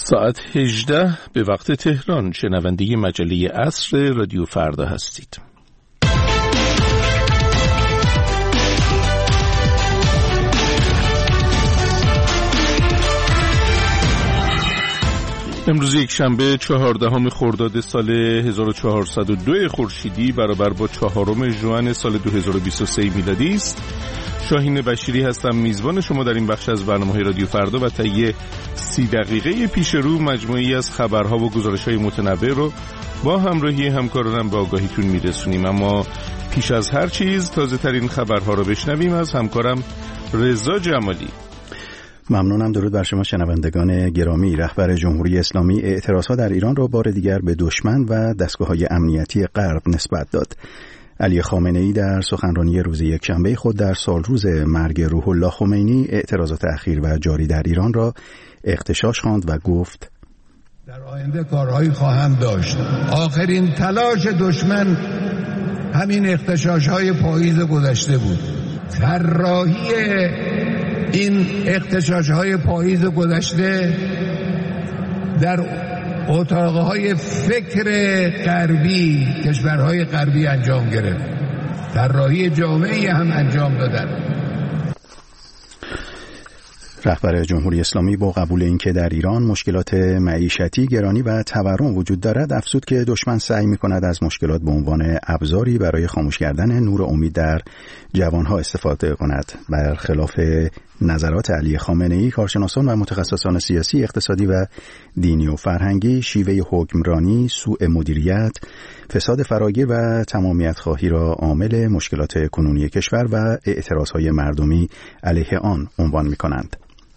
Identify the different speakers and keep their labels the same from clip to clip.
Speaker 1: ساعت 18 به وقت تهران. شنونده مجله عصر رادیو فردا هستید. امروز یک شنبه 14 خرداد سال 1402 خورشیدی برابر با 4 ژوئن سال 2023 میلادی است. شاهین بشیری هستم، میزبان شما در این بخش از برنامه رادیو فردا و طی 30 دقیقه پیش رو مجموعی از خبرها و گزارش‌های متنوع رو با همراهی همکارانم به آگاهیتون میرسونیم. اما پیش از هر چیز تازه ترین خبرها رو بشنویم از همکارم رضا جمالی.
Speaker 2: ممنونم. درود بر شما شنوندگان گرامی. رهبر جمهوری اسلامی اعتراضها در ایران را بار دیگر به دشمن و دستگاه‌های امنیتی غرب نسبت داد. علی خامنه‌ای در سخنرانی روز یکشنبه خود در سالروز مرگ روح الله خمینی اعتراضات اخیر و جاری در ایران را اغتشاش خواند و گفت:
Speaker 3: در آینده کارهایی خواهم داشت. آخرین تلاش دشمن همین اغتشاش‌های پاییز گذشته بود. طراحی این اغتشاش‌های پاییز گذشته در اتاقهای فکر غربی، کشورهای غربی انجام گرفت. طراحی جامعی هم انجام دادن.
Speaker 2: رهبر جمهوری اسلامی با قبول اینکه در ایران مشکلات معیشتی، گرانی و تورم وجود دارد، افزود که دشمن سعی می‌کند از مشکلات به عنوان ابزاری برای خاموش کردن نور امید در جوانها استفاده کند. برخلاف نظرات علی خامنه‌ای، کارشناسان و متخصصان سیاسی، اقتصادی و دینی و فرهنگی شیوه حکمرانی، سوء مدیریت، فساد فراگیر و تمامیت خواهی را عامل مشکلات کنونی کشور و اعتراضهای مردمی علیه آن عنوان می‌کنند.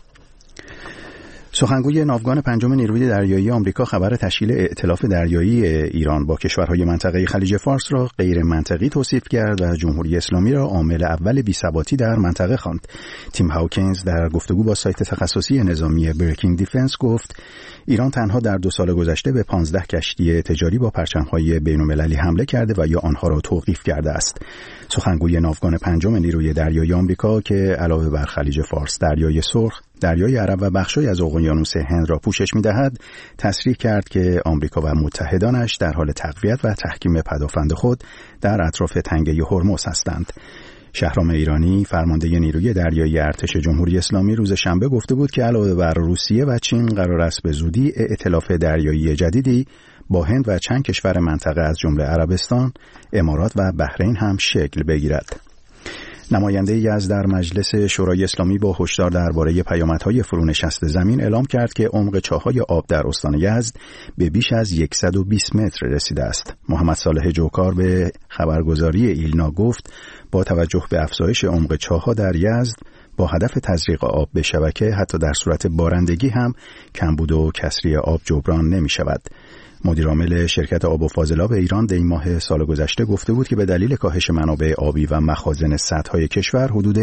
Speaker 2: سخنگوی ناوگان 5 نیروی دریایی آمریکا خبر تشکیل ائتلاف دریایی ایران با کشورهای منطقه خلیج فارس را غیر منطقی توصیف کرد و جمهوری اسلامی را عامل اول بی‌ثباتی در منطقه خواند. تیم هاوکینز در گفتگو با سایت تخصصی نظامی بریکینگ دیفنس گفت: ایران تنها در 2 سال گذشته به 15 کشتی تجاری با پرچم‌های بین‌المللی حمله کرده و یا آنها را توقیف کرده است. سخنگوی ناوگان 5 نیروی دریایی آمریکا که علاوه بر خلیج فارس، دریای سرخ، دریای عرب و بخشی از اقیانوس هند را پوشش می‌دهد، تصریح کرد که آمریکا و متحدانش در حال تقویت و تحکیم پدافند خود در اطراف تنگه هرمز هستند. شهرام ایرانی، فرمانده نیروی دریایی ارتش جمهوری اسلامی، روز شنبه گفته بود که علاوه بر روسیه و چین قرار است به زودی ائتلاف دریایی جدیدی با هند و چند کشور منطقه از جمله عربستان، امارات و بحرین هم شکل بگیرد. نماینده یزد در مجلس شورای اسلامی با هشدار درباره پیامدهای فرونشست زمین اعلام کرد که عمق چاه‌های آب در استان یزد به بیش از 120 متر رسیده است. محمد صالح جوکار به خبرگزاری ایلنا گفت: با توجه به افزایش عمق چاه‌ها در یزد با هدف تزریق آب به شبکه، حتی در صورت بارندگی هم کمبود و کسری آب جبران نمی‌شود. مدیرعامل شرکت آب و فاضلاب ایران در این ماه سال گذشته گفته بود که به دلیل کاهش منابع آبی و مخازن سدهای کشور حدود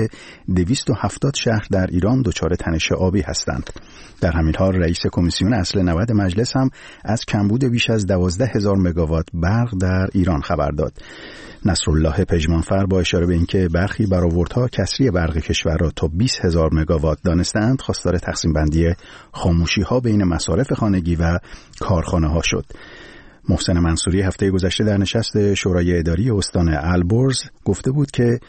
Speaker 2: 270 شهر در ایران دچار تنش آبی هستند. در همین حال رئیس کمیسیون اصل 90 مجلس هم از کمبود بیش از 12,000 مگاوات برق در ایران خبر داد. نصرالله پژمانفر با اشاره به اینکه برخی برآوردها کسری برق کشور را تا 20,000 مگاوات دانستند، خواستار تقسیم بندی خاموشی‌ها بین مصارف خانگی و کارخانه‌ها شد. محسن منصوری هفته گذشته در نشست شورای اداری استان البرز گفته بود که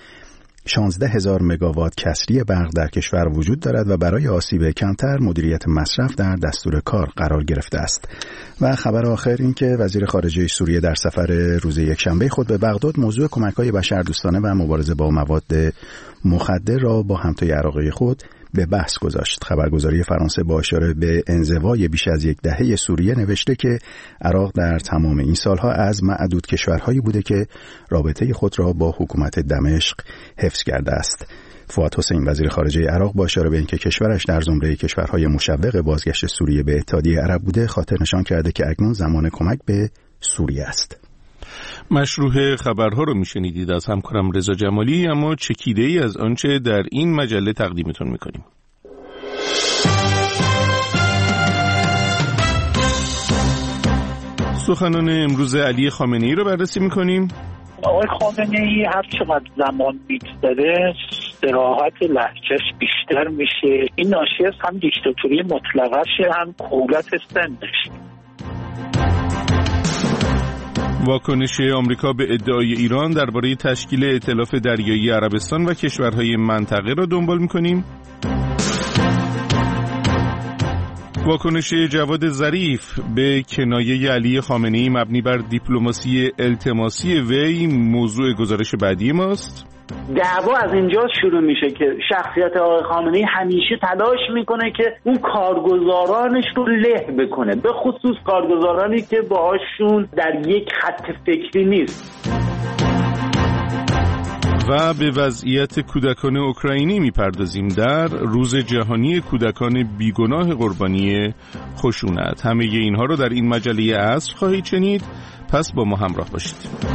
Speaker 2: 16,000 مگاوات کسری برق در کشور وجود دارد و برای آسیب کمتر مدیریت مصرف در دستور کار قرار گرفته است. و خبر آخر این که وزیر خارجه سوریه در سفر روز یکشنبه خود به بغداد موضوع کمک‌های بشردوستانه و مبارزه با مواد مخدر را با همتای عراقی خود به بحث گذاشت. خبرگزاری فرانسه با اشاره به انزوای بیش از 10 دهه سوریه نوشته که عراق در تمام این سالها از معدود کشورهایی بوده که رابطه خود را با حکومت دمشق حفظ کرده است. فؤاد حسین وزیر خارجه عراق با اشاره به اینکه کشورش در زمره کشورهای مشوق بازگشت سوریه به اتحادیه عرب بوده، خاطر نشان کرده که اکنون زمان کمک به سوریه است.
Speaker 1: مشروح خبرها رو میشنیدید از همکارم رضا جمالی، اما چکیده ای از آنچه در این مجله تقدیمتون میکنیم. سخنان امروز علی خامنه‌ای رو بررسی میکنیم.
Speaker 4: آقای خامنه‌ای هر چقدر زمان می‌گذره صراحت لهجه‌اش بیشتر میشه. این ناشی از هم دیکتاتوری مطلقه هم کهولت سنش.
Speaker 1: واکنش آمریکا به ادعای ایران درباره تشکیل ائتلاف دریایی عربستان و کشورهای منطقه را دنبال می‌کنیم. واکنش جواد ظریف به کنایه علی خامنه‌ای مبنی بر دیپلماسی التماسی وی موضوع گزارش بعدی ماست.
Speaker 5: دعوا از اینجا شروع میشه که شخصیت آقای خامنه‌ای همیشه تلاش میکنه که اون کارگزارانش رو له بکنه، به خصوص کارگزارانی که باهاشون در یک خط فکری نیست.
Speaker 1: و به وضعیت کودکان اوکراینی میپردازیم در روز جهانی کودکان بیگناه قربانی خشونت. همه اینها رو در این مجله عصر خواهید شنید، پس با ما همراه باشید.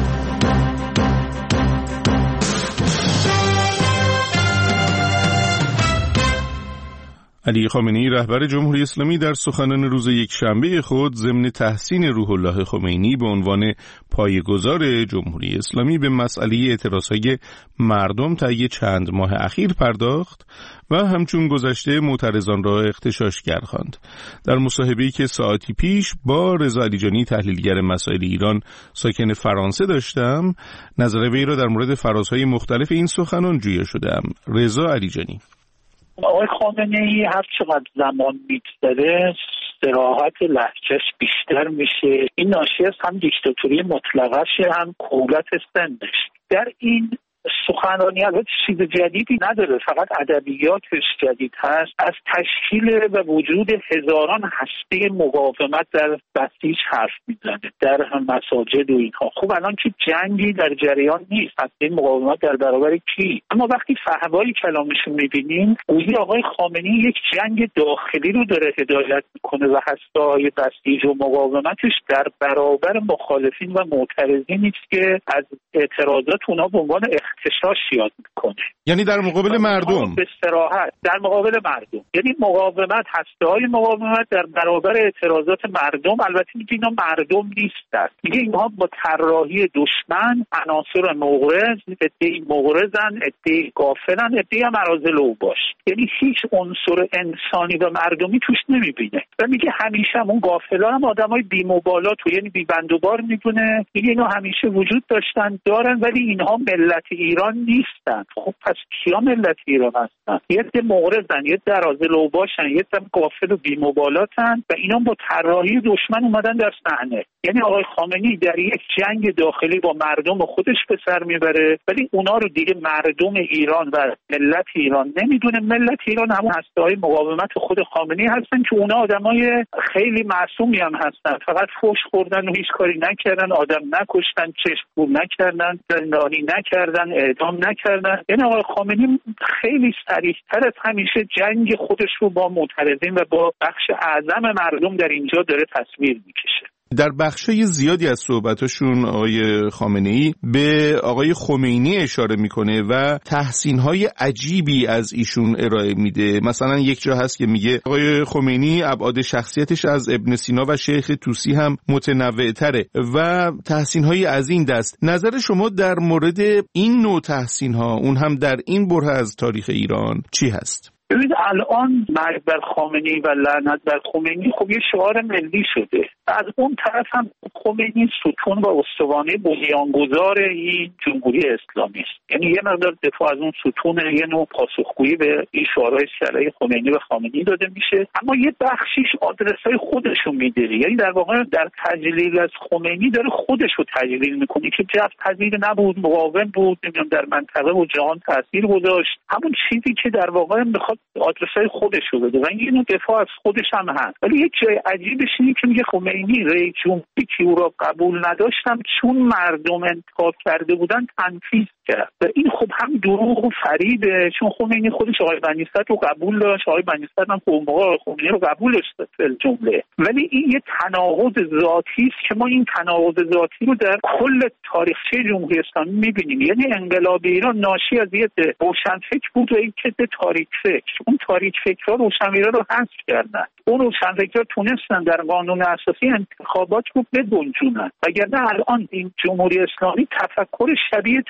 Speaker 1: علی خامنه‌ای رهبر جمهوری اسلامی در سخنان روز یکشنبه خود ضمن تحسین روح الله خمینی به عنوان پایه‌گذار جمهوری اسلامی به مسئله اعتراضهای مردم طی چند ماه اخیر پرداخت و همچون گذشته معترضان را اغتشاشگر خواند. در مصاحبه‌ای که ساعتی پیش با رضا علیجانی تحلیلگر مسائل ایران ساکن فرانسه داشتم، نظر وی را در مورد فرازهای مختلف این سخنان جویا شدم. رضا علیجانی:
Speaker 4: آقای خامنه‌ای هر چقدر زمان می‌گذره صراحت لهجه‌اش بیشتر میشه. این ناشی از هم دیکتاتوری مطلقه هم کهولت سنش. در این سخنرانی البته چیز جدیدی نداره، فقط ادبیاتش جدید هست. از تشکیل و وجود هزاران هسته مقاومت در بسیج حرف میزنه، در مساجد و اینها. خب الان که جنگی در جریان نیست، هسته مقاومت در برابر کی؟ اما وقتی فحوای کلامشون میبینیم گویی آقای خامنه‌ای یک جنگ داخلی رو داره هدایت میکنه و هسته‌های بسیج و مقاومتش در برابر مخالفین و معترضینی است که از اعتراضات اونها به عنوان اختشاش یاد میکنه.
Speaker 1: یعنی در مقابل مردم،
Speaker 4: به صراحت در مقابل مردم، یعنی مقاومت، هسته‌های مقاومت در برابر اعتراضات مردم. البته میگه اینا مردم نیستن، میگه اینها با طراحی دشمن، عناصر مغرض، عده‌ای مغرضن، عده‌ای غافلن، عده‌ای هم اراذل اوباش، یعنی هیچ عنصر انسانی و مردمی توش نمیبینه. و میگه همیشه اون غافلا هم آدمای بی‌مبالات و یعنی بی‌بندوبار میدونه. میگه اینا همیشه وجود داشتن، دارن، ولی اینها ملت ایران نیستن. خب پس کیا ملت ایران هستن؟ یه عده مغرضن، یه عده اراذل اوباشن، یه عده غافل و بی‌مبالاتن و اینا با طراحی دشمن اومدن در صحنه. یعنی آقای خامنه‌ای در یک جنگ داخلی با مردم خودش به سر میبره، ولی اونا رو دیگه مردم ایران و ملت ایران نمیدونه. ملت ایران همون هسته‌های مقاومت خود خامنه‌ای هستن که اونا آدمای خیلی معصومی هم هستن، فقط فحش خوردن و هیچ کاری نکردن، آدم نکشتن، چشم کور نکردن، زندانی نکردن، اعدام نکردن. یعنی آقای خامنه‌ای خیلی صریح‌تر از همیشه جنگ خودش رو با معترضین و با بخش اعظم مردم در اینجا داره تصویر میکشه.
Speaker 1: در بخشای زیادی از صحبتاشون آقای خامنه‌ای به آقای خمینی اشاره میکنه و تحسین‌های عجیبی از ایشون ارائه میده. مثلا یک جا هست که میگه آقای خمینی ابعاد شخصیتش از ابن سینا و شیخ طوسی هم متنوع‌تره و تحسین‌های از این دست. نظر شما در مورد این نوع تحسین‌ها، اون هم در این بره از تاریخ ایران، چی هست؟
Speaker 4: ببینید الان مرگ بر خامنه‌ای و لعنت بر خمینی خب یه شعار ملی شده. از اون طرف هم خمینی ستون و استوانه بنیانگذار این جمهوری اسلامی است. یعنی یه مقدار دفاع از اون ستون، یه نوع پاسخگویی به این شعارهای علیه خمینی و خامنه‌ای داده میشه، اما یه بخشیش آدرسای خودشون میده. یعنی در واقع در تجلیل از خمینی داره خودش رو تجلیل میکنه که جبهه پذیر نبود، مقاوم بود، نمیدونم در منطقه و جهان تاثیر گذاشت، همون چیزی که در واقع میخواد آدرسای خودش رو بده و این نوع دفاع از خودش هم هست. ولی یک جای عجیبش اینه که میگه خمینی رئیس جمهوری که او را قبول نداشتم چون مردم انتخاب کرده بودن تنفیذ کرد. و این خب هم دروغ و فریبه، چون خمینی خودش آقای بنی صدر رو قبول داشت، آقای بنی صدر هم اون موقع خمینی رو قبول داشت فل جمله. ولی این یه تناقض ذاتی است که ما این تناقض ذاتی رو در کل تاریخچه جمهوری اسلامی می‌بینیم. یعنی انقلاب ایران ناشی از یه روشنفکر بود و یک عده تاریک فکر. اون تاریک فکرها روشنفکرها رو حذف کردن. اون روشنفکرها تونستن در قانون اساسی انتخابات رو بگنجونن. وگرنه الان این جمهوری اسلامی تفکر شبیه طالبان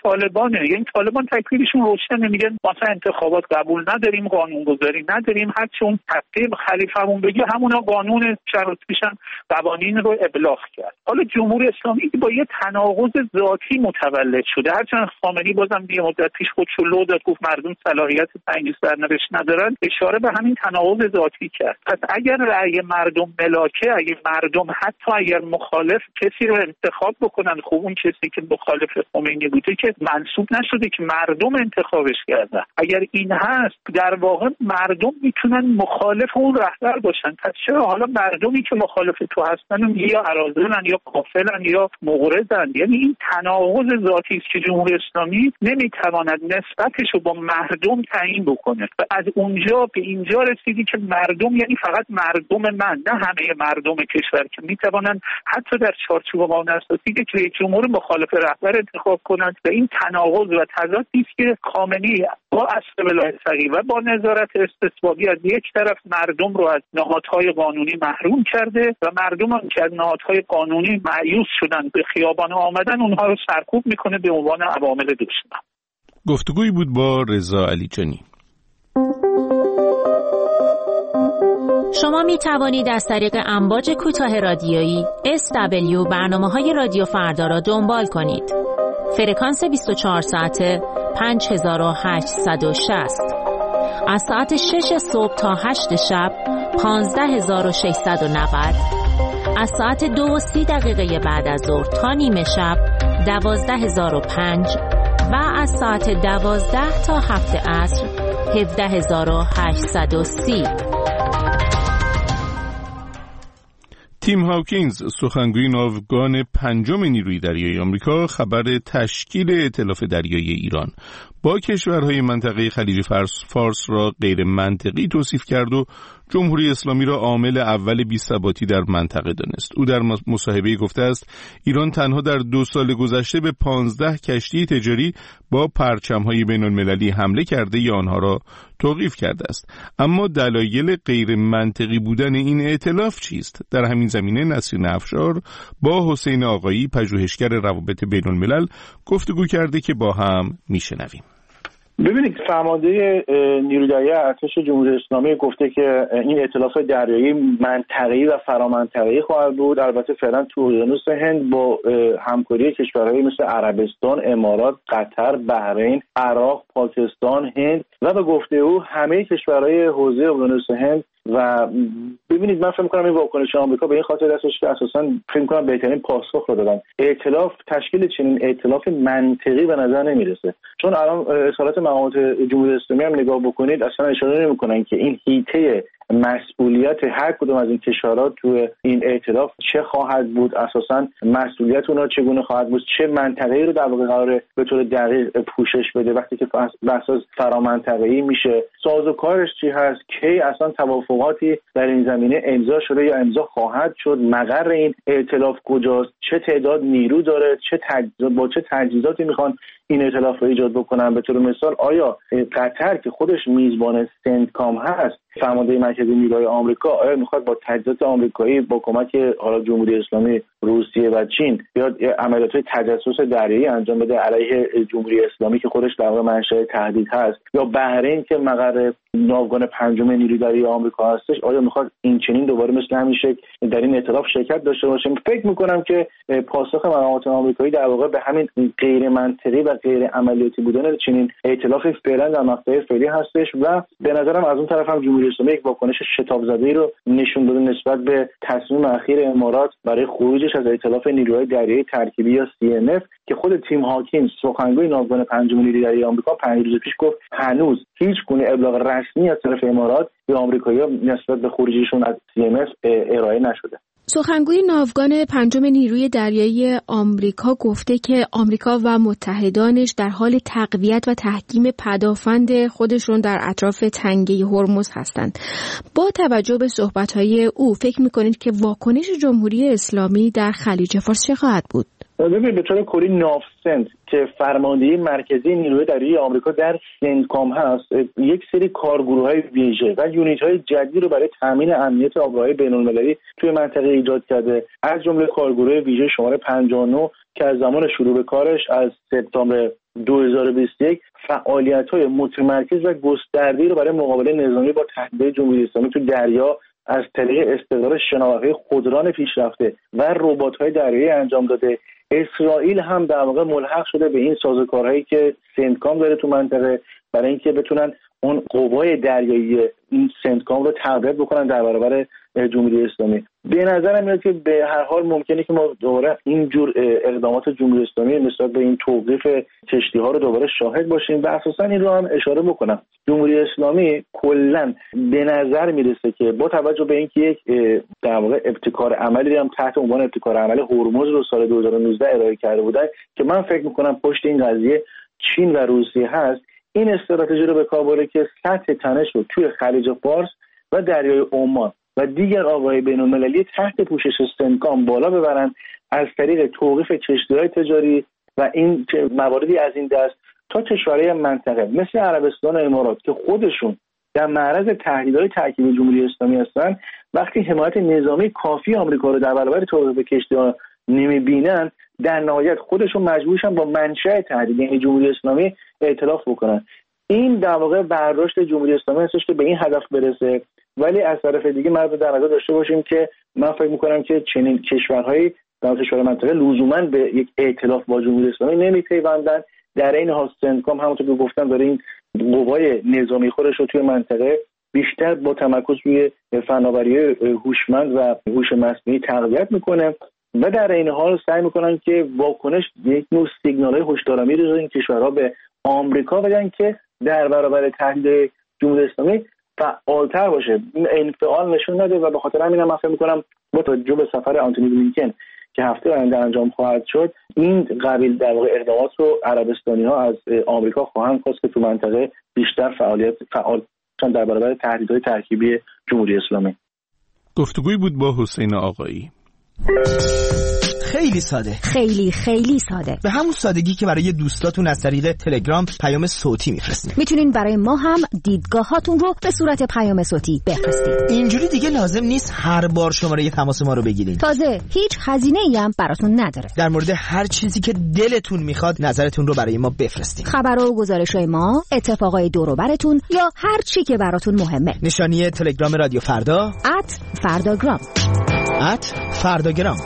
Speaker 4: طالبانه. یعنی طالبان تکلیفشون روشنه، میگن مثلا انتخابات قبول نداریم، قانونگذاری نداریم، هر چه اون طبقه خلیفه‌مون بگه همونا قانون شرط میشن، قوانین رو ابلاغ کرد. حالا جمهوری اسلامی با یه تناقض ذاتی متولد شده، هرچند خامنه‌ای بازم یه مدت پیش خودشو لو داد، گفت مردم صلاحیت تعیین سرنوشت ندارن، اشاره به همین تناقض ذاتی کرد. پس اگر رأی مردم ملاکه، اگر مردم حتی اگر مخالف کسی رو انتخاب بکنن، خب اون کسی که مخالف خمینی بوده که منسوب نشده که مردم انتخابش کردن، اگر این هست در واقع مردم میتونن مخالف اون رهبر باشن. پس چرا حالا مردمی که مخالف تو هستن یا اراذلن یا کافلن یا مغرضن؟ یعنی این تناقض ذاتی است که جمهوری اسلامی نمیتواند نسبتش رو با مردم تعیین بکنه و از اونجا به اینجا رسیدی که مردم یعنی فقط مردم من، نه همه مردم کشور که میتوانند حتی در چارچوب قانون اساسی که رئیس جمهور مخالف رهبر انتخاب کنند. و این تناقض و تضادی است که خامنه‌ای با اصل ولایت فقیه و با نظارت استثبابی از یک طرف مردم رو از نهادهای قانونی محروم کرده و مردم هم که از نهادهای قانونی مایوس شدن به خیابان آمدن اونها رو سرکوب میکنه به عنوان عوامل دشمن.
Speaker 1: گفتگویی بود با رضا علیجانی.
Speaker 6: شما می توانید از طریق امواج کوتاه رادیویی SW برنامه‌های رادیو فردا را دنبال کنید. فرکانس 24 ساعته 5860. از ساعت 6 صبح تا 8 شب 15690. از ساعت 2:30 بعد از ظهر تا نیمه شب 12005 و از ساعت 12 تا 7 عصر 17830.
Speaker 1: تیم هاکینز، سخنگوی ناوگان پنجم نیروی دریایی آمریکا، خبر تشکیل ائتلاف دریایی ایران با کشورهای منطقه خلیج فارس را غیر منطقی توصیف کرد و جمهوری اسلامی را عامل اول بی‌ثباتی در منطقه دانست. او در مصاحبه‌ای گفته است ایران تنها در 2 سال گذشته به 15 کشتی تجاری با پرچم‌های بین‌المللی حمله کرده یا آنها را توقیف کرده است. اما دلایل غیر منطقی بودن این ائتلاف چیست؟ در همین زمینه نسرین افشار با حسین آقایی، پژوهشگر روابط بین‌الملل، گفتگو کرده که با هم میشنویم.
Speaker 7: ببینید، فرمانده نیروی دریایی ارتش جمهوری اسلامی گفته که این ائتلاف دریایی منطقه‌ای و فرامنطقه‌ای خواهد بود. البته فعلا تو اقیانوس هند با همکاری کشورهایی مثل عربستان، امارات، قطر، بحرین، عراق، پاکستان، هند و به گفته او همه کشورهای حوزه اقیانوس هند. و ببینید، من فکر می‌کنم این واکنش آمریکا به این خاطر دستش که اساساً فکر می‌کنم بهترین پاسخ رو دادن. ائتلاف، تشکیل چنین ائتلاف منطقی به نظر نمیرسه، چون الان اصالت مقامات جمهوری اسلامی هم نگاه بکنید اصلا اشاره نمی‌کنن که این هیته مسئولیت هر کدوم از این کشورها تو این ائتلاف چه خواهد بود، اساساً مسئولیت اونها چگونه خواهد بود، چه منطقه‌ای رو در واقع قراره به طور دقیق پوشش بده وقتی که بحث از فرامنطقه‌ای میشه، سازوکارش چی هست، کی اصلا توافقاتی در این زمینه امضا شده یا امضا خواهد شد، مقر این ائتلاف کجاست، چه تعداد نیرو داره، با چه تجهیزاتی میخوان این ائتلاف رو ایجاد بکنن. به طور مثال آیا قطر که خودش میزبان سنتکام هست، فرمانده مرکزی نیروهای آمریکا، آیا میخواد با تجهیزات آمریکایی با کمک حالا جمهوری اسلامی، روسیه و چین بیاد عملیات تجسس دریایی انجام بده علیه جمهوری اسلامی که خودش در واقع منشأ تهدید هست، یا بحرین که مقر ناوگان پنجم نیروی دریایی آمریکا هستش، آیا میخواد این چنین دوباره مثل همین شکل در این ائتلاف شرکت داشته باشه؟ فکر میکنم که پاسخ مقامات آمریکایی در واقع به همین غیر منطقی و غیر عملیاتی بودن چنین ائتلافی فعلا در مقطع فعلی هستش و به نظرم از اون طرف هم جمهوری اسلامی یک واکنش شتاب زده‌ای رو نشون داده نسبت به تصمیم اخیر امارات برای خروجش از ائتلاف نیروهای دریایی ترکیبی یا CNF که خود تیم هاکینز، سخنگوی ناوگان پنجم نیروی دریایی آمریکا، 5 روز پیش گفت هنوز هیچ گونه ابلاغ رسمی از طرف امارات یا آمریکایی‌ها نسبت به خروجیشون از CNF ارائه نشده.
Speaker 8: سخنگوی ناوگان پنجم نیروی دریایی آمریکا گفته که آمریکا و متحدانش در حال تقویت و تحکیم پدافند خودشون در اطراف تنگه هرمز هستند. با توجه به صحبت‌های او فکر می‌کنید که واکنش جمهوری اسلامی در خلیج فارس چه خواهد بود؟
Speaker 7: ببینید، به طور کلی ناوسنت که فرماندهی مرکزی نیروی دریایی آمریکا در سنتکام هست، یک سری کارگروه‌های ویژه و یونیت‌های جدید رو برای تامین امنیت آبراهای بین‌المللی توی منطقه ایجاد کرده، از جمله کارگروه ویژه شماره 59 که از زمان شروع به کارش از سپتامبر 2021 فعالیت‌های متمرکز و گسترده‌ای رو برای مقابله نظامی با تهدید جمهوری اسلامی تو دریا از طریق استقرار شناورهای خودران پیشرفته و ربات‌های دریایی انجام داده. اسرائیل هم در واقع ملحق شده به این سازوکارهایی که سنتکام داره تو منطقه برای اینکه بتونن اون قوای دریایی این سنتکام رو تقویت بکنن در برابر جمهوری اسلامی. به نظرم میاد که به هر حال ممکنه که ما دوباره این جور اقدامات جمهوری اسلامی نسبت به این توقیف کشتی‌ها رو دوباره شاهد باشیم و اساسا این رو هم اشاره بکنم. جمهوری اسلامی کلاً به نظر میرسه که با توجه به اینکه یک در واقع ابتکار عملی هم تحت عنوان ابتکار عملی هرمز رو سال 2019 ارائه کرده بودن که من فکر می‌کنم پشت این قضیه چین و روسیه هست، این استراتژی رو به کار برده که سطح تنش رو توی خلیج فارس و دریای عمان و دیگر آب‌های بین‌المللی تحت پوشش سنتکام بالا ببرن از طریق توقیف کشتی‌های تجاری و این مواردی از این دست تا کشورهای منطقه مثل عربستان و امارات که خودشون در معرض تهدیدهای ترکیبی جمهوری اسلامی هستن، وقتی حمایت نظامی کافی آمریکا رو در برابر توقیف کشتی‌ها نمی‌بینن، در نهایت خودشون مجبورشن با منشأ تهدید یعنی جمهوری اسلامی ائتلاف بکنن. این در واقع برداشت جمهوری اسلامی هستش که به این هدف برسه، ولی از طرف دیگه ما در نظر داشته باشیم که من فکر می‌کنم که چنین کشورهایی در کشور منطقه لزوما به یک ائتلاف با جمهوری اسلامی نمی‌پیوندن. در این حال سنتکام همونطور که گفتم داره این قوای نظامی خودش رو توی منطقه بیشتر با تمرکز روی فناوری هوشمند و هوش مصنوعی تقویت میکنه و در این حال سعی میکنن که واکنش یک نوع سیگنال‌های هشدارآمیزی رو این کشورها به آمریکا بدن که در برابر تهدید جمهوری اسلامی فعالتر باشه. این انفعال نشون نده و به خاطر همین من فکر میکنم با توجه به سفر آنتونی بلینکن که هفته آینده انجام خواهد شد، این قبیل در واقع اقدامات رو عربستانی‌ها از آمریکا خواهند خواست که تو منطقه بیشتر فعال در برابر تهدیدهای ترکیبی جمهوری اسلامی.
Speaker 1: گفتگوی بود با حسین آقایی.
Speaker 9: خیلی ساده،
Speaker 10: خیلی ساده،
Speaker 9: به همون سادگی که برای دوستاتون از طریق تلگرام پیام صوتی میفرستین.
Speaker 10: میتونین برای ما هم دیدگاهاتون رو به صورت پیام صوتی بفرستید.
Speaker 9: اینجوری دیگه لازم نیست هر بار شماره تماس ما رو بگیرین.
Speaker 10: تازه هیچ هزینه‌ای هم براتون نداره.
Speaker 9: در مورد هر چیزی که دلتون میخواد نظرتون رو برای ما بفرستین.
Speaker 10: خبرها و گزارش‌های ما، اتفاقای دور و براتون یا هر چی که براتون مهمه.
Speaker 9: نشانی تلگرام رادیو فردا
Speaker 10: @فرداگرام.
Speaker 9: @فرداگرام.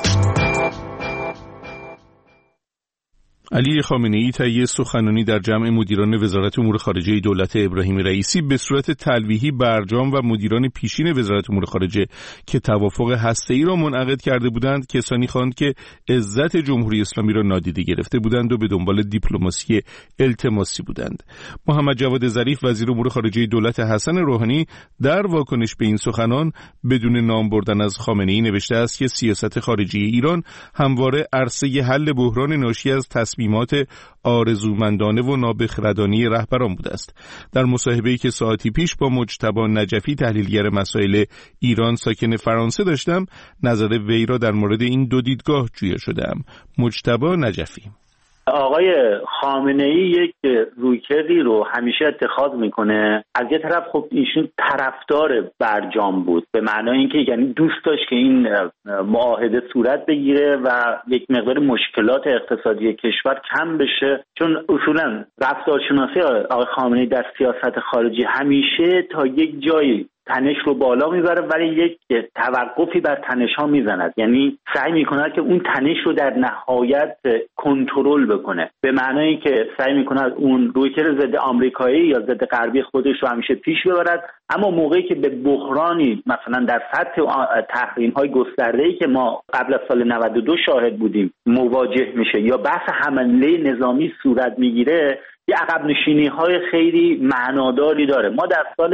Speaker 1: علی خامنه‌ای طی سخنرانی در جمع مدیران وزارت امور خارجه دولت ابراهیم رئیسی به صورت تلویحی برجام و مدیران پیشین وزارت امور خارجه که توافق هسته‌ای را منعقد کرده بودند کسانی خواند که عزت جمهوری اسلامی را نادیده گرفته بودند و به دنبال دیپلماسی التماسی بودند. محمد جواد ظریف وزیر امور خارجه دولت حسن روحانی در واکنش به این سخنان بدون نام بردن از خامنه‌ای نوشته است که سیاست خارجی ایران همواره عرصه حل بحران ناشی از تصمیمات آرزومندانه و نابخردانه رهبران بوده است. در مصاحبه‌ای که ساعتی پیش با مجتبی نجفی تحلیلگر مسائل ایران ساکن فرانسه داشتم، نظر وی را در مورد این دو دیدگاه جویا شدم. مجتبی نجفی:
Speaker 5: آقای خامنه‌ای یک رویکردی رو همیشه اتخاذ میکنه. از یه طرف خب ایشون طرفدار برجام بود، به معنای اینکه یعنی دوست داشت که این معاهده صورت بگیره و یک مقدار مشکلات اقتصادی کشور کم بشه، چون اصولا رفتارشناسی آقای خامنه‌ای در سیاست خارجی همیشه تا یک جایی تنش رو بالا میبره ولی یک توقفی بر تنش ها میزند، یعنی سعی میکند که اون تنش رو در نهایت کنترل بکنه، به معنایی که سعی میکند اون رویکرد ضد آمریکایی یا ضد غربی خودش رو همیشه پیش ببرد، اما موقعی که به بحرانی مثلا در سطح تحریم های گسترده‌ای که ما قبل از سال 92 شاهد بودیم مواجه میشه یا بحث حمله نظامی صورت میگیره، یه عقب نشینی های خیلی معناداری داره. ما در سال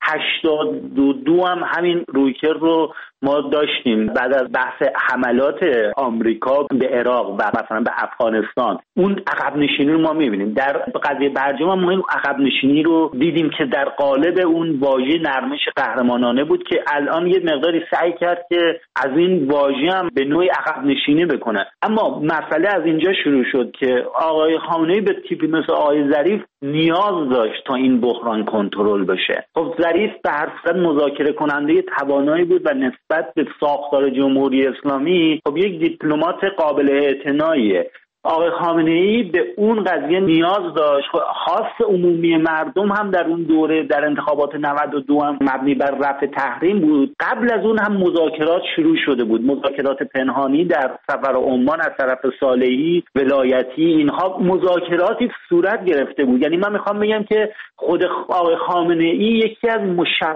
Speaker 5: 82 هم همین رویکرد رو ما داشتیم بعد از بحث حملات آمریکا به عراق و مثلا به افغانستان. اون عقب نشینی رو ما می‌بینیم. در قضیه برجام هم ما این عقب نشینی رو دیدیم که در قالب اون واژه نرمش قهرمانانه بود که الان یه مقداری سعی کرد که از این واژه هم به نوعی عقب نشینی بکنه. اما مسئله از اینجا شروع شد که آقای خامنه‌ای به تیپی مثل آقای ظریف نیاز داشت تا این بحران کنترل بشه. خب ظریف به هر صورت مذاکره کننده توانایی بود و نسبت به ساختار جمهوری اسلامی خب یک دیپلمات قابل اعتناییه. آقای خامنه‌ای به اون قضیه نیاز داشت. خواست عمومی مردم هم در اون دوره در انتخابات 92 هم مبنی بر رفع تحریم بود. قبل از اون هم مذاکرات شروع شده بود، مذاکرات پنهانی در سفر عمان از طرف صالحی ولایتی، اینها مذاکراتی صورت گرفته بود. یعنی من میخوام بگم که خود آقای خامنه‌ای یکی از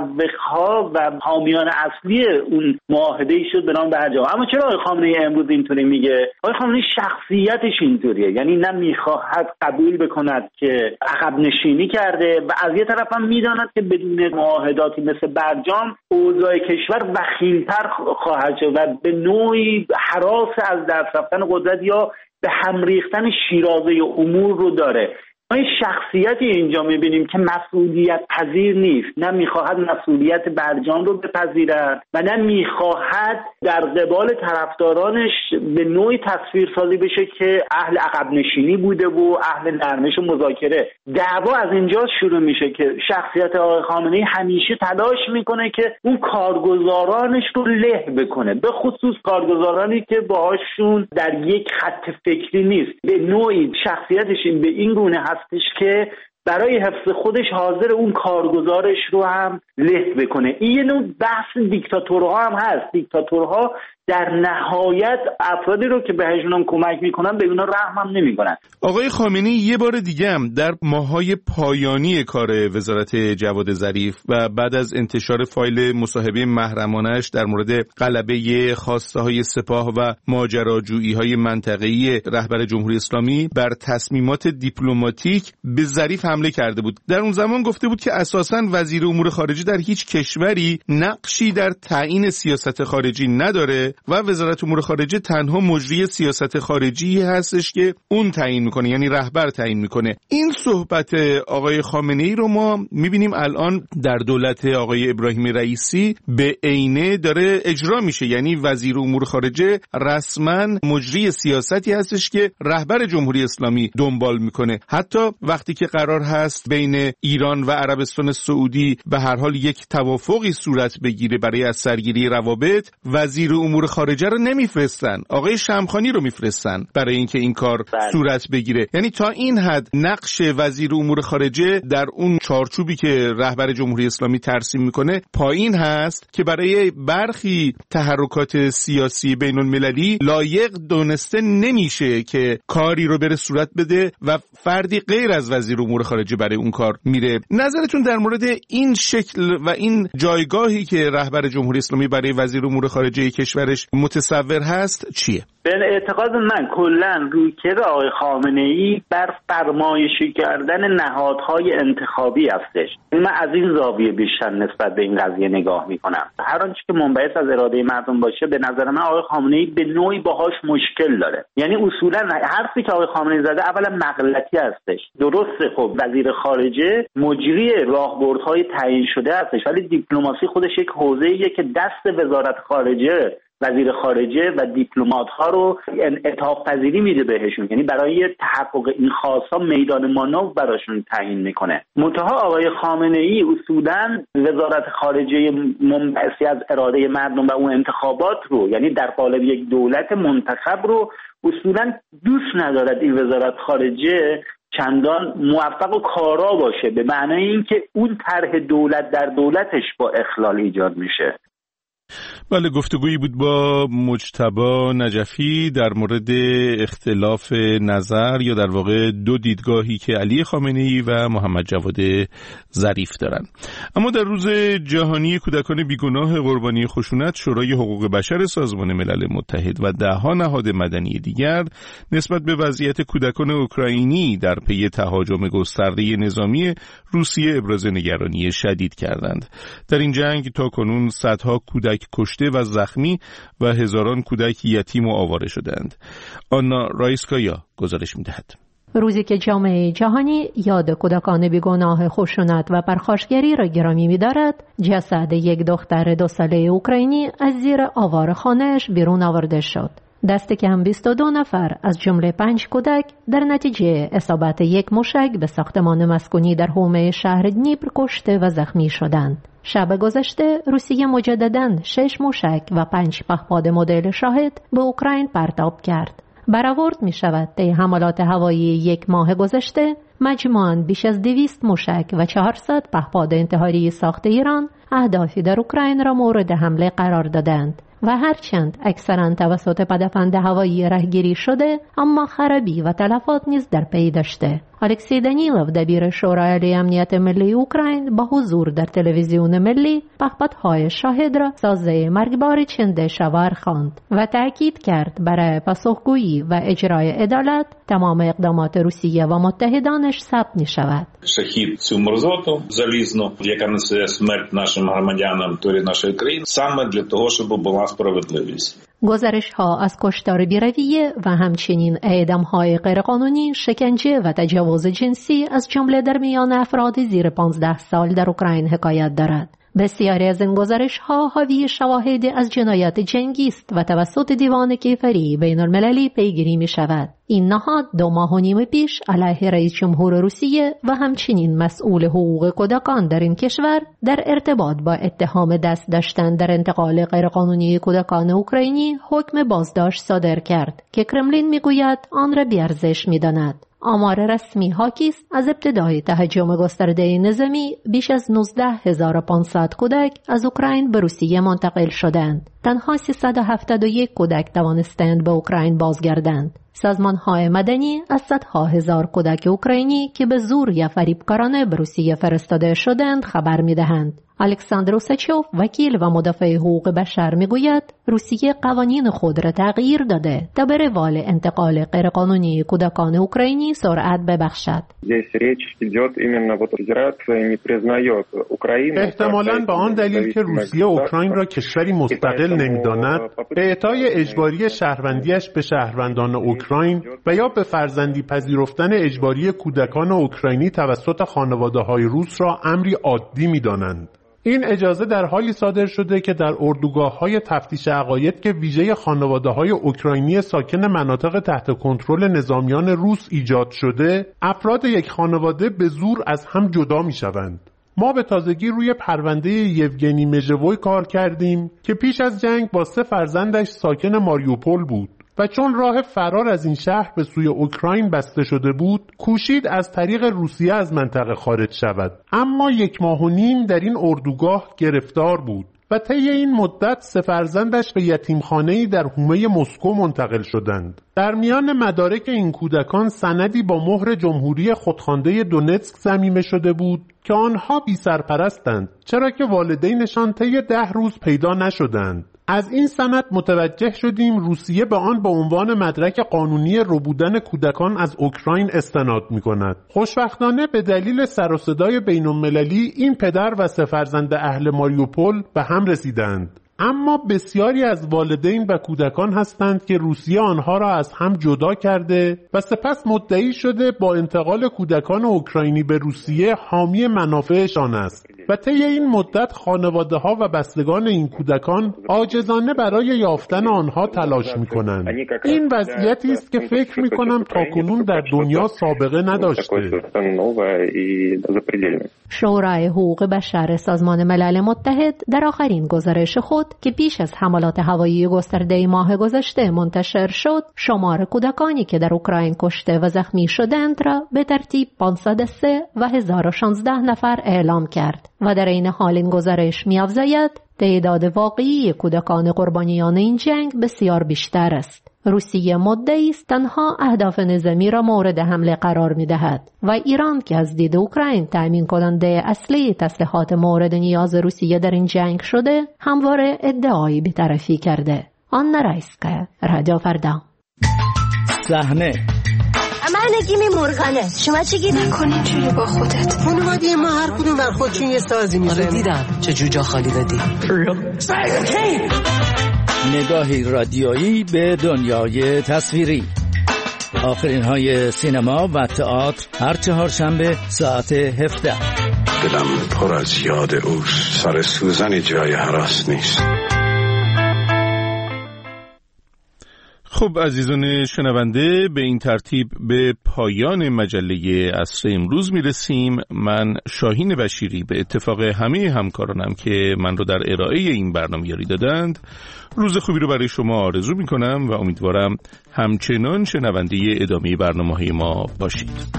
Speaker 5: مشوق‌ها و حامیان اصلی اون معاهده‌ای شد به نام برجام. اما چرا آقای خامنه‌ای امروز اینطوری میگه؟ آقای خامنه‌ای شخصیتش اینطوریه، یعنی نه میخواهد قبول بکند که عقب نشینی کرده و از یه طرف هم میداند که بدون معاهداتی مثل برجام اوضاع کشور وخیم‌تر خواهد شد و به نوعی هراس از دست رفتن قدرت یا به هم ریختن شیرازه امور رو داره. ما این شخصیتی اینجا میبینیم که مسئولیت پذیر نیست، نه میخواهد مسئولیت برجام رو بپذیرد و نه میخواهد در قبال طرفدارانش به نوعی تصویر سازی بشه که اهل عقب نشینی بوده و اهل نرمش و مذاکره. دعوا از اینجا شروع میشه که شخصیت آقای خامنه‌ای همیشه تلاش میکنه که اون کارگزارانش رو له بکنه، به خصوص کارگزارانی که باهاشون در یک خط فکری نیست. به نوعی شخصیتش به این گونه هستش که برای حفظ خودش حاضر اون کارگزارش رو هم له بکنه. این یه نوع بحث دیکتاتورها هم هست. دیکتاتورها در نهایت افرادی رو که بهشون هم کمک میکنن به اونا رحم هم نمیکنن.
Speaker 1: آقای خامنه‌ای یه بار دیگه هم در ماه‌های پایانی کار وزارت جواد ظریف و بعد از انتشار فایل مصاحبه محرمانه‌اش در مورد غلبه خواسته‌های سپاه و ماجراجویی‌های منطقه‌ای رهبر جمهوری اسلامی بر تصمیمات دیپلماتیک به ظریف حمله کرده بود. در اون زمان گفته بود که اساساً وزیر امور خارجه در هیچ کشوری نقشی در تعیین سیاست خارجی نداره و وزارت امور خارجه تنها مجری سیاست خارجی هستش که اون تعیین میکنه، یعنی رهبر تعیین میکنه. این صحبت آقای خامنه‌ای رو ما میبینیم الان در دولت آقای ابراهیم رئیسی به عینه داره اجرا میشه، یعنی وزیر امور خارجه رسما مجری سیاستی هستش که رهبر جمهوری اسلامی دنبال میکنه. حتی وقتی که قرار هست بین ایران و عربستان سعودی به هر حال یک توافقی صورت بگیره برای از سرگیری روابط، وزیر امور خارجه رو نمیفرستن، آقای شمخانی رو میفرستن برای اینکه این کار صورت بگیره. یعنی تا این حد نقش وزیر امور خارجه در اون چارچوبی که رهبر جمهوری اسلامی ترسیم میکنه پایین هست که برای برخی تحرکات سیاسی بین المللی لایق دونسته نمیشه که کاری رو بره صورت بده و فردی غیر از وزیر امور خارجه برای اون کار میره. نظرتون در مورد این شکل و این جایگاهی که رهبر جمهوری اسلامی برای وزیر امور خارجه کشورش متصور هست چیه؟
Speaker 5: به اعتقاد من کلا رویکرد آقای خامنه‌ای بر فرمایشی کردن نهادهای انتخابی هستش. من از این زاویه بیشتر نسبت به این قضیه نگاه میکنم. هر آنچه که منبعث از اراده مردم باشه به نظر من آقای خامنه‌ای به نوعی باهاش مشکل داره. یعنی اصولا حرفی که آقای خامنه‌ای زده اولا مغلطی هستش. درسته، خب وزیر خارجه مجری راهبردهای تعیین شده هستش، ولی دیپلماسی خودش یک حوزه‌ایه که دست وزارت خارجه، وزیر خارجه و دیپلمات‌ها رو انعطاف پذیری میده بهشون، یعنی برای تحقق این خواست‌ها میدان مانور براشون تعیین میکنه. منتها آقای خامنه‌ای اصولاً وزارت خارجه منبعثی از اراده مردم و اون انتخابات رو، یعنی در قالب یک دولت منتخب رو اصولاً دوست ندارد این وزارت خارجه چندان موفق و کارا باشه، به معنای اینکه اون طرح دولت در دولتش با اخلال ایجاد میشه.
Speaker 1: بله، گفتگویی بود با مجتبی نجفی در مورد اختلاف نظر یا در واقع دو دیدگاهی که علی خامنه‌ای و محمد جواد ظریف دارن. اما در روز جهانی کودکان بیگناه قربانی خشونت، شورای حقوق بشر سازمان ملل متحد و ده‌ها نهاد مدنی دیگر نسبت به وضعیت کودکان اوکراینی در پی تهاجم گسترده نظامی روسیه ابراز نگرانی شدید کردند. در این جنگ تاکنون صدها کودک کشته و زخمی و هزاران کودک یتیم و آواره شدند. آنا رایسکایا گزارش می‌دهد.
Speaker 11: روزی که جامعه جهانی یاد کودکان بیگناه خشونت و پرخاشگری را گرامی می‌دارد، جسد یک دختر 2 ساله اوکراینی از زیر آوارخانه‌اش بیرون آورده شد. دست کم 22 نفر از جمله 5 کودک در نتیجه اصابت یک موشک به ساختمان مسکونی در حومه شهر دنیپر کشته و زخمی شدند. شب گذشته روسیه مجدداً 6 موشک و 5 پهپاد مدل شاهد به اوکراین پرتاب کرد برآورد می شود طی حملات هوایی یک ماه گذشته مجموعاً بیش از 200 موشک و 400 پهپاد انتحاری ساخت ایران اهدافی در اوکراین را مورد حمله قرار دادند و هرچند اکثراً توسط پدافند هوایی رهگیری شده، اما خرابی و تلفات نیز در پی داشته. الکسی دانیلوف دبیر شورای عالی امنیت ملی اوکراین با حضور در تلویزیون ملی پهپادهای شاهد را سازه مرگبار چند شاور خواند و تأکید کرد برای پاسخگویی و اجرای عدالت تمام اقدامات روسیه و متحدانش ثبت می شود.
Speaker 12: Шахід цю мерзоту залізну, яка несе смерть нашим громадянам території нашої країни, саме для того, щоб була справедливість.
Speaker 11: گزارش ها از کشتار بی‌رویه و همچنین اعدام های غیرقانونی، شکنجه و تجاوز جنسی از جمله در میان افراد زیر 15 سال در اوکراین حکایت دارد. بسیاری از این گزارش‌ها حاوی شواهد از جنایات جنگی است و توسط دیوان کیفری بین‌المللی پیگیری می‌شود. این نهاد 2 ماه و نیم پیش علیه رئیس جمهور روسیه و همچنین مسئول حقوق کودکان در این کشور در ارتباط با اتهام دست داشتن در انتقال غیرقانونی کودکان اوکراینی حکم بازداشت صادر کرد که کرملین می‌گوید آن را بی‌ارزش می‌داند. آمار رسمی حاکی است از ابتدای تهاجم گسترده نظامی بیش از 19500 کودک از اوکراین به روسیه منتقل شدند. تنها 371 کودک توانستند به اوکراین بازگردند. سازمان‌های مدنی از صدها هزار کودک اوکراینی که به زور یا فریبکارانه به روسیه فرستاده شدند خبر می‌دهند. الکساندر اوساچوف وکیل و مدافع حقوق بشر میگوید روسیه قوانین خود را تغییر داده تا به روال انتقال غیرقانونی کودکان اوکراینی سرعت ببخشد.
Speaker 1: احتمالاً به آن دلیل که روسیه اوکراین را کشوری مستقل نمی‌داند، به اعطای اجباری شهروندیش به شهروندان اوکراین و یا به فرزندی پذیرفتن اجباری کودکان اوکراینی توسط خانواده‌های روس را امری عادی می‌دانند. این اجازه در حالی صادر شده که در اردوگاه‌های تفتیش عقاید که ویژه خانواده‌های اوکراینی ساکن مناطق تحت کنترل نظامیان روس ایجاد شده، افراد یک خانواده به زور از هم جدا می‌شوند. ما به تازگی روی پرونده یوگنی مژووی کار کردیم که پیش از جنگ با 3 فرزندش ساکن ماریوپول بود و چون راه فرار از این شهر به سوی اوکراین بسته شده بود، کوشید از طریق روسیه از منطقه خارج شود. اما 1 ماه و نیم در این اردوگاه گرفتار بود و طی این مدت 3 فرزندش به یتیمخانه‌ای در حومه مسکو منتقل شدند. در میان مدارک این کودکان سندی با مهر جمهوری خودخوانده دونتسک ضمیمه شده بود که آنها بی سرپرستند، چرا که والدینشان طی 10 روز پیدا نشدند. از این سند متوجه شدیم روسیه به آن به عنوان مدرک قانونی ربودن کودکان از اوکراین استناد می‌کند. خوشبختانه به دلیل سر و صدای بین‌المللی این پدر و 3 فرزند اهل ماریوپول به هم رسیدند. اما بسیاری از والدین و کودکان هستند که روسیه آنها را از هم جدا کرده و سپس مدعی شده با انتقال کودکان اوکراینی به روسیه حامی منافعشان است و طی این مدت خانواده‌ها و بستگان این کودکان عاجزانه برای یافتن آنها تلاش می‌کنند. این وضعیتی است که فکر می‌کنم تاکنون در دنیا سابقه نداشته.
Speaker 11: شورای حقوق بشر سازمان ملل متحد در آخرین گزارش خود که پیش از حملات هوایی گسترده ماه گذشته منتشر شد، شمار کودکانی که در اوکراین کشته و زخمی شدند را به ترتیب 503 و 1016 نفر اعلام کرد و در این حال این گزارش می‌افزاید تعداد واقعی کودکان قربانیان این جنگ بسیار بیشتر است. روسیه مدعی است تنها اهداف نظامی را مورد حمله قرار می‌دهد و ایران که از دید اوکراین تامین کننده اصلی تسلیحات مورد نیاز روسیه در این جنگ شده، همواره ادعای بی‌طرفی کرده. آنا رایسکا، رادیو فردا.
Speaker 13: صحنه
Speaker 14: من نگیم مرغانه. شما چی گیر نکنین جوری با خودت؟
Speaker 15: خانواده ما هر کدوم بر خودشون یه سازی میزنن.
Speaker 13: آره دیدم چه جوجا خالی دادی. نگاهی رادیویی به دنیای تصویری. آخرین های سینما و تئاتر هر 4 شنبه ساعت 17.
Speaker 16: دلم پر از یاد اوست. سر سوزنی جای هراس نیست.
Speaker 1: خب عزیزان شنونده، به این ترتیب به پایان مجله عصر امروز میرسیم. من شاهین بشیری به اتفاق همه همکارانم که من رو در ارائه این برنامه یاری دادند روز خوبی رو برای شما آرزو میکنم و امیدوارم همچنان شنونده ادامه برنامه‌های ما باشید.